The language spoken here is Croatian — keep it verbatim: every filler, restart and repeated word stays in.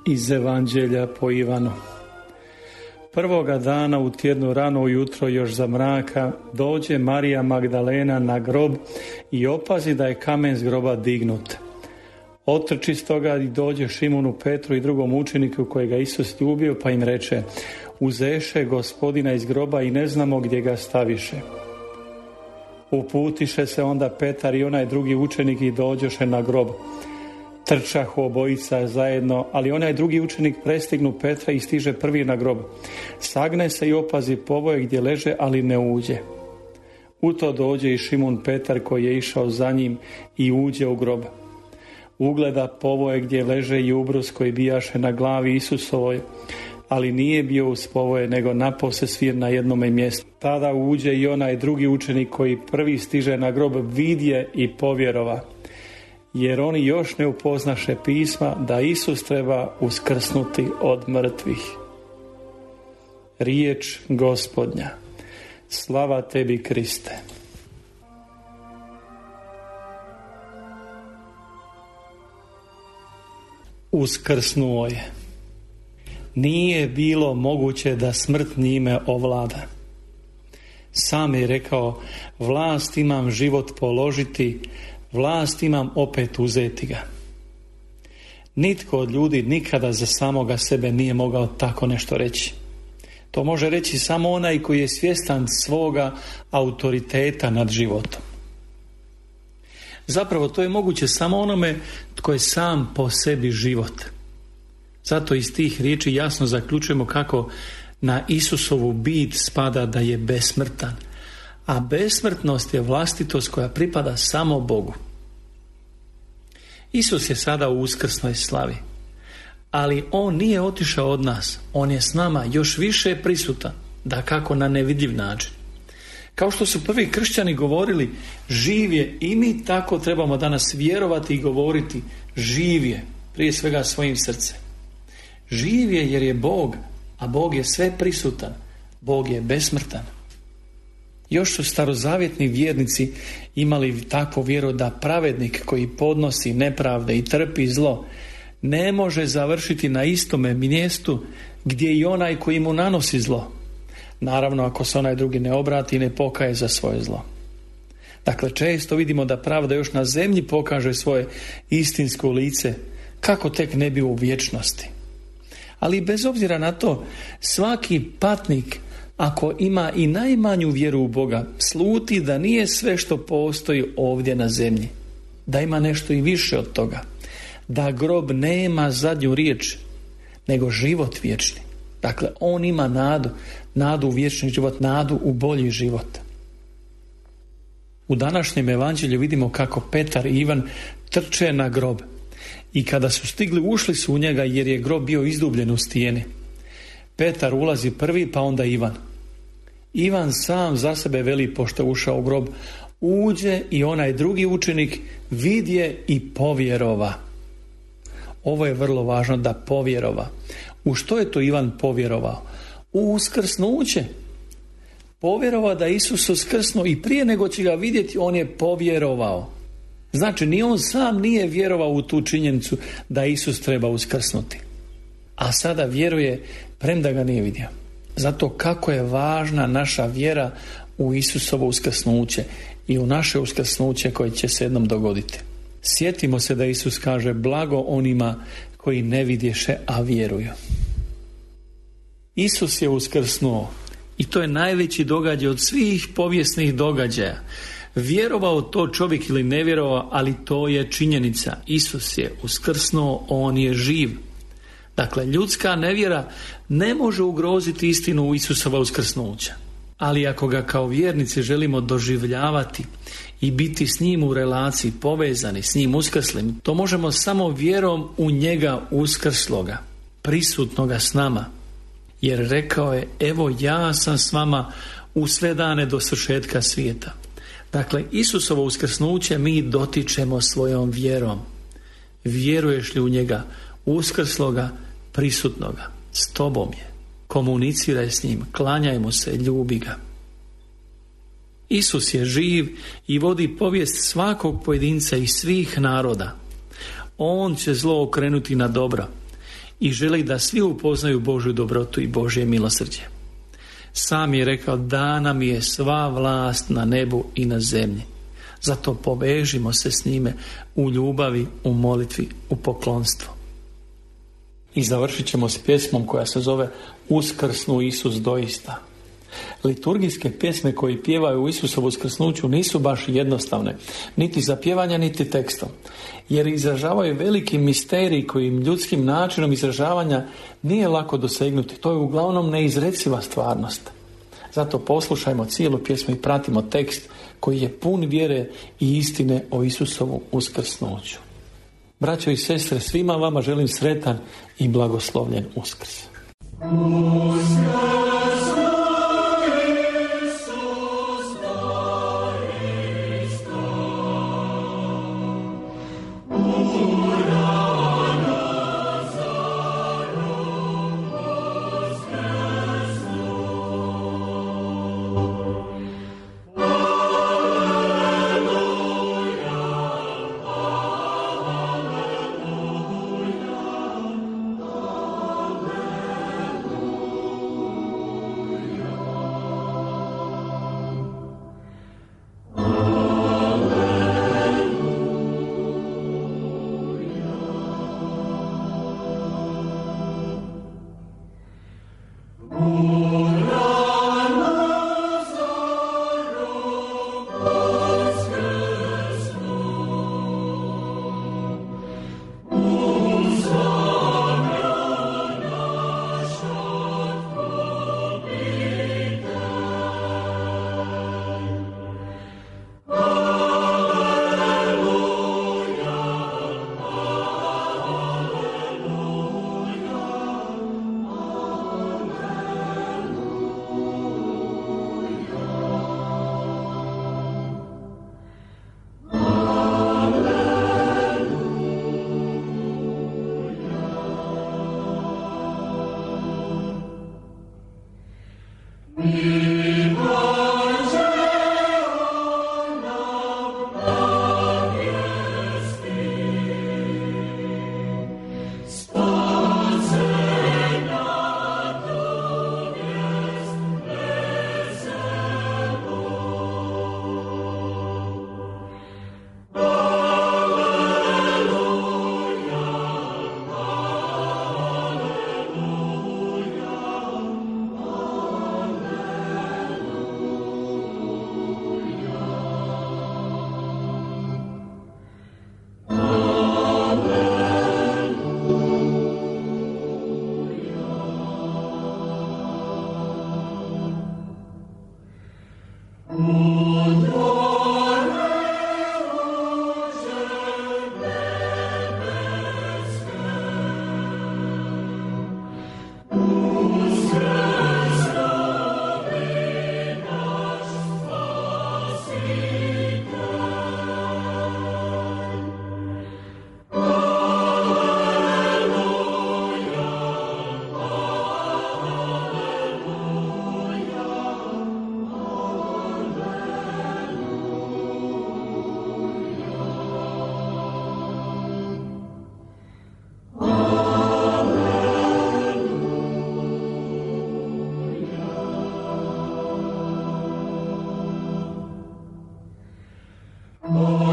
Iz Evanđelja po Ivanu. Prvoga dana u tjednu rano ujutro još za mraka dođe Marija Magdalena na grob i opazi da je kamen s groba dignut. Otrči stoga i dođe Šimunu Petru i drugom učeniku kojega Isus ljubio, pa im reče: uzeše Gospodina iz groba i ne znamo gdje ga staviše. Uputiše se onda Petar i onaj drugi učenik i dođoše na grob. Trčahu obojica zajedno, ali onaj drugi učenik prestignu Petra i stiže prvi na grob. Sagne se i opazi povoje gdje leže, ali ne uđe. U to dođe i Šimun Petar koji je išao za njim i uđe u grob. Ugleda povoje gdje leže i ubrus koji bijaše na glavi Isusovoj, ali nije bio uz povoje, nego napose svir na jednome mjestu. Tada uđe i onaj drugi učenik koji prvi stiže na grob, vidje i povjerova, jer oni još ne upoznaše pisma da Isus treba uskrsnuti od mrtvih. Riječ Gospodnja. Slava tebi, Kriste. Uskrsnuo je. Nije bilo moguće da smrt njime ovlada. Sam je rekao: vlast imam život položiti, vlast imam opet uzeti ga. Nitko od ljudi nikada za samoga sebe nije mogao tako nešto reći. To može reći samo onaj koji je svjestan svoga autoriteta nad životom. Zapravo to je moguće samo onome tko je sam po sebi život. Zato iz tih riječi jasno zaključujemo kako na Isusovu bit spada da je besmrtan, a besmrtnost je vlastitost koja pripada samo Bogu. Isus je sada u uskrsnoj slavi, ali on nije otišao od nas, on je s nama još više prisutan, dakako na nevidljiv način. Kao što su prvi kršćani govorili, živ je, i mi tako trebamo danas vjerovati i govoriti: živ je, prije svega svojim srcem. Živ je jer je Bog, a Bog je sve prisutan, Bog je besmrtan. Još su starozavjetni vjernici imali takvu vjeru da pravednik koji podnosi nepravde i trpi zlo ne može završiti na istome mjestu gdje i onaj koji mu nanosi zlo. Naravno, ako se onaj drugi ne obrati i ne pokaje za svoje zlo. Dakle, često vidimo da pravda još na zemlji pokaže svoje istinsko lice, kako tek ne bi u vječnosti. Ali bez obzira na to, svaki patnik, ako ima i najmanju vjeru u Boga, sluti da nije sve što postoji ovdje na zemlji, da ima nešto i više od toga, da grob nema zadnju riječ, nego život vječni. Dakle, on ima nadu, nadu u vječni život, nadu u bolji život. U današnjem evanđelju vidimo kako Petar i Ivan trče na grob i kada su stigli, ušli su u njega jer je grob bio izdubljen u stijeni. Petar ulazi prvi, pa onda Ivan. Ivan sam za sebe veli, pošto je ušao u grob, uđe i onaj drugi učenik vidje i povjerova. Ovo je vrlo važno, da povjerova. U što je to Ivan povjerovao? U uskrsnuće. Povjerovao da Isus uskrsnuo i prije nego će ga vidjeti, on je povjerovao. Znači, ni on sam nije vjerovao u tu činjenicu da Isus treba uskrsnuti. A sada vjeruje premda ga nije vidio. Zato kako je važna naša vjera u Isusovo uskrsnuće i u naše uskrsnuće koje će se jednom dogoditi. Sjetimo se da Isus kaže: blago onima koji ne vidješe, a vjeruju. Isus je uskrsnuo i to je najveći događaj od svih povijesnih događaja. Vjerovao to čovjek ili ne vjerovao, ali to je činjenica. Isus je uskrsnuo, on je živ. Dakle, ljudska nevjera ne može ugroziti istinu u Isusova uskrsnuća. Ali ako ga kao vjernici želimo doživljavati i biti s njim u relaciji, povezani s njim uskrslim, to možemo samo vjerom u njega uskrsloga, prisutnoga s nama. Jer rekao je: evo, ja sam s vama u sve dane do svršetka svijeta. Dakle, Isusovo uskrsnuće mi dotičemo svojom vjerom. Vjeruješ li u njega uskrsloga, prisutnoga? S tobom je. Komuniciraj s njim, klanjaj mu se, ljubi ga. Isus je živ i vodi povijest svakog pojedinca i svih naroda. On će zlo okrenuti na dobro i želi da svi upoznaju Božju dobrotu i Božje milosrđe. Sam je rekao: dana mi je sva vlast na nebu i na zemlji. Zato povežimo se s njime u ljubavi, u molitvi, u poklonstvu. I završit ćemo s pjesmom koja se zove Uskrsnu Isus doista. Liturgijske pjesme koje pjevaju u Isusovu uskrsnuću nisu baš jednostavne, niti za pjevanje, niti tekstom, jer izražavaju veliki misterij kojim ljudskim načinom izražavanja nije lako dosegnuti. To je uglavnom neizreciva stvarnost. Zato poslušajmo cijelu pjesmu i pratimo tekst koji je pun vjere i istine o Isusovu uskrsnuću. Braćo i sestre, svima vama želim sretan i blagoslovljen Uskrs. Oh